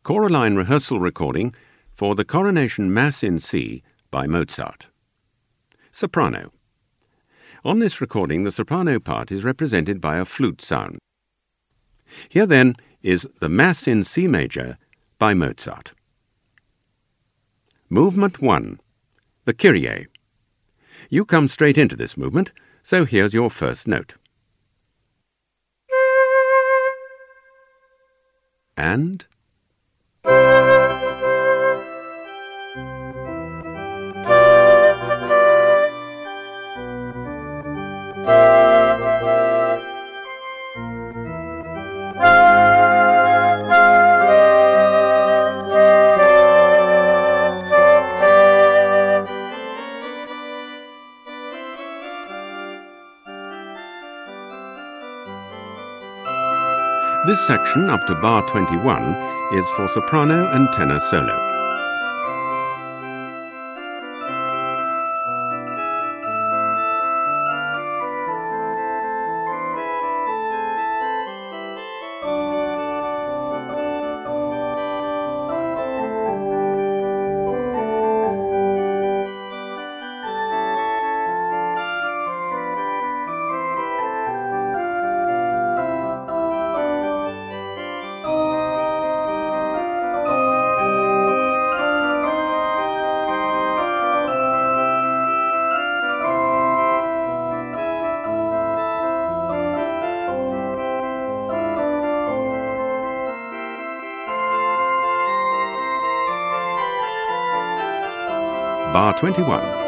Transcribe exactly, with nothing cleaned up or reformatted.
Choraline rehearsal recording for the Coronation Mass in C by Mozart. Soprano. On this recording, the soprano part is represented by a flute sound. Here, then, is the Mass in C major by Mozart. Movement one. The Kyrie. You come straight into this movement, so here's your first note. And... This section, up to bar twenty-one, is for soprano and tenor solo. Bar twenty-one.